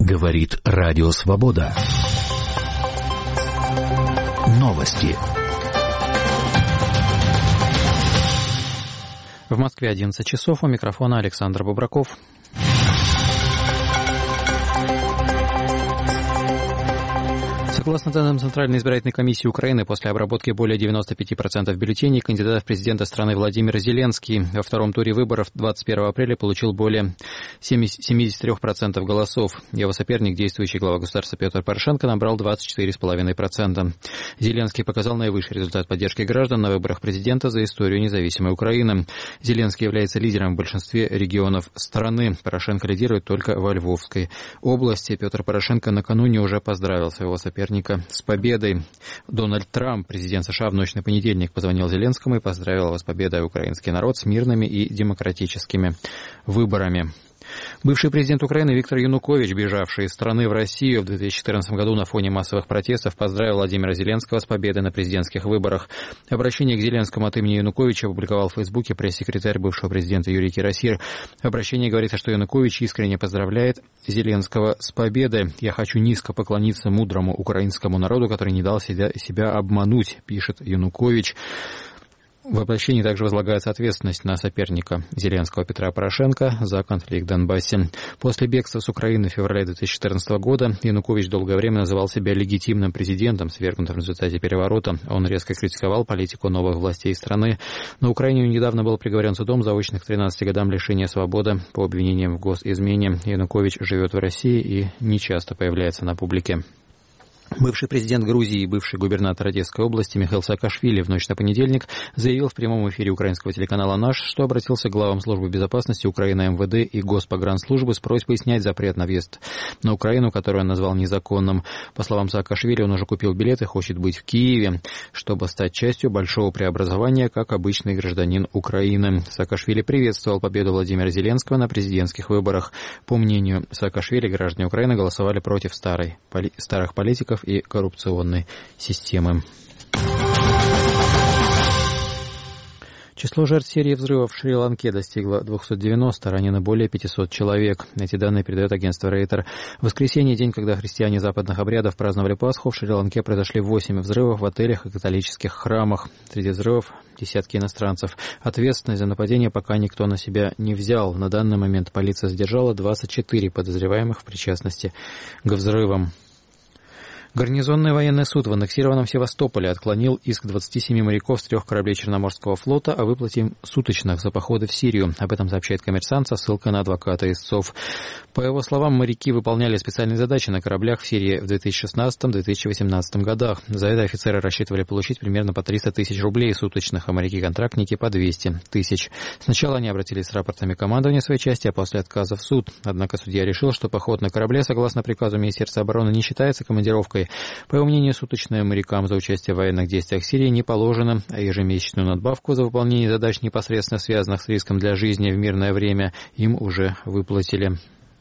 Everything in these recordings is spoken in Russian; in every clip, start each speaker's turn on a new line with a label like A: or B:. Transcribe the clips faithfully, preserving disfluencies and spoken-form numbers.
A: Говорит Радио Свобода. Новости.
B: В Москве одиннадцать часов. У микрофона Александр Бубраков. Согласно данным Центральной избирательной комиссии Украины, после обработки более девяносто пять процентов бюллетеней кандидат в президента страны Владимир Зеленский во втором туре выборов двадцать первого апреля получил более семьдесят три процента голосов. Его соперник, действующий глава государства Петр Порошенко, набрал двадцать четыре целых пять десятых процента. Зеленский показал наивысший результат поддержки граждан на выборах президента за историю независимой Украины. Зеленский является лидером в большинстве регионов страны. Порошенко лидирует только во Львовской области. Петр Порошенко накануне уже поздравил своего соперника с победой. Дональд Трамп, президент США, в ночь на понедельник позвонил Зеленскому и поздравил его с победой украинский народ с мирными и демократическими выборами. Бывший президент Украины Виктор Янукович, бежавший из страны в Россию в две тысячи четырнадцатом году на фоне массовых протестов, поздравил Владимира Зеленского с победой на президентских выборах. Обращение к Зеленскому от имени Януковича опубликовал в Фейсбуке пресс-секретарь бывшего президента Юрий Кирасир. В обращении говорится, что Янукович искренне поздравляет Зеленского с победой. «Я хочу низко поклониться мудрому украинскому народу, который не дал себя, себя обмануть», пишет Янукович. В обращении также возлагается ответственность на соперника Зеленского Петра Порошенко за конфликт в Донбассе. После бегства с Украины в феврале две тысячи четырнадцатого года Янукович долгое время называл себя легитимным президентом, свергнутым в результате переворота. Он резко критиковал политику новых властей страны. На Украине недавно был приговорен судом заочно к тринадцати годам лишения свободы по обвинениям в госизмене. Янукович живет в России и нечасто появляется на публике. Бывший президент Грузии и бывший губернатор Одесской области Михаил Саакашвили в ночь на понедельник заявил в прямом эфире украинского телеканала «Наш», что обратился к главам службы безопасности Украины, МВД и Госпогранслужбы с просьбой снять запрет на въезд на Украину, который он назвал незаконным. По словам Саакашвили, он уже купил билет и хочет быть в Киеве, чтобы стать частью большого преобразования, как обычный гражданин Украины. Саакашвили приветствовал победу Владимира Зеленского на президентских выборах. По мнению Саакашвили, граждане Украины голосовали против старой, поли, старых политиков и коррупционной системы. Число жертв серии взрывов в Шри-Ланке достигло двухсот девяноста, ранено более пятисот человек. Эти данные передает агентство Рейтер. В воскресенье, день, когда христиане западных обрядов праздновали Пасху, в Шри-Ланке произошли восемь взрывов в отелях и католических храмах. Среди взрывов десятки иностранцев. Ответственность за нападение пока никто на себя не взял. На данный момент полиция задержала двадцать четыре подозреваемых в причастности к взрывам. Гарнизонный военный суд в аннексированном Севастополе отклонил иск двадцати семи моряков с трех кораблей Черноморского флота о выплате им суточных за походы в Сирию. Об этом сообщает «Коммерсант» со ссылкой на адвоката истцов. По его словам, моряки выполняли специальные задачи на кораблях в Сирии в две тысячи шестнадцатом — две тысячи восемнадцатом годах. За это офицеры рассчитывали получить примерно по триста тысяч рублей суточных, а моряки-контрактники по двести тысяч. Сначала они обратились с рапортами командования своей части, а после отказа в суд. Однако судья решил, что поход на корабле, согласно приказу Министерства обороны, не считается командировкой. По его мнению, суточные морякам за участие в военных действиях в Сирии не положено, а ежемесячную надбавку за выполнение задач, непосредственно связанных с риском для жизни в мирное время, им уже выплатили.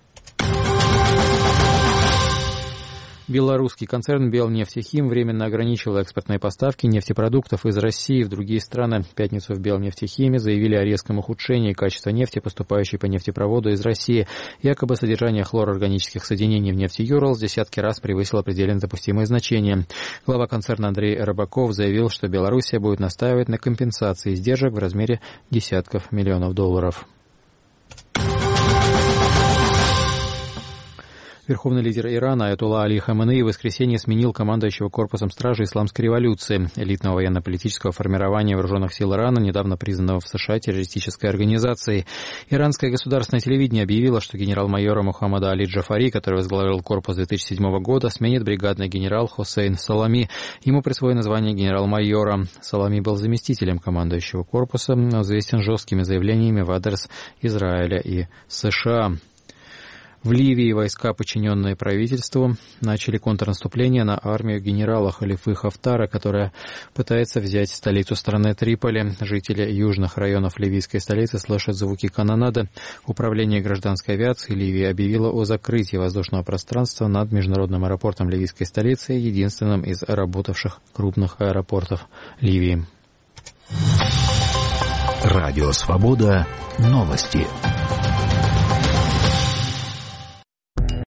B: Белорусский концерн «Белнефтехим» временно ограничил экспортные поставки нефтепродуктов из России в другие страны. В пятницу в «Белнефтехиме» заявили о резком ухудшении качества нефти, поступающей по нефтепроводу из России. Якобы содержание хлорорганических соединений в нефти «Юрал» с десятки раз превысило предельно допустимые значения. Глава концерна Андрей Рыбаков заявил, что Белоруссия будет настаивать на компенсации издержек в размере десятков миллионов долларов. Верховный лидер Ирана Аятолла Али Хаменеи в воскресенье сменил командующего корпусом стражи Исламской революции, элитного военно-политического формирования вооруженных сил Ирана, недавно признанного в США террористической организацией. Иранское государственное телевидение объявило, что генерал-майора Мухаммада Али Джафари, который возглавил корпус с две тысячи седьмого года, сменит бригадный генерал Хусейн Салами. Ему присвоено звание генерал-майора. Салами был заместителем командующего корпуса, но известен жесткими заявлениями в адрес Израиля и США. В Ливии войска, подчиненные правительству, начали контрнаступление на армию генерала Халифы Хафтара, которая пытается взять столицу страны Триполи. Жители южных районов ливийской столицы слышат звуки канонады. Управление гражданской авиации Ливии объявило о закрытии воздушного пространства над международным аэропортом ливийской столицы, единственным из работавших крупных аэропортов Ливии.
A: Радио «Свобода». Новости.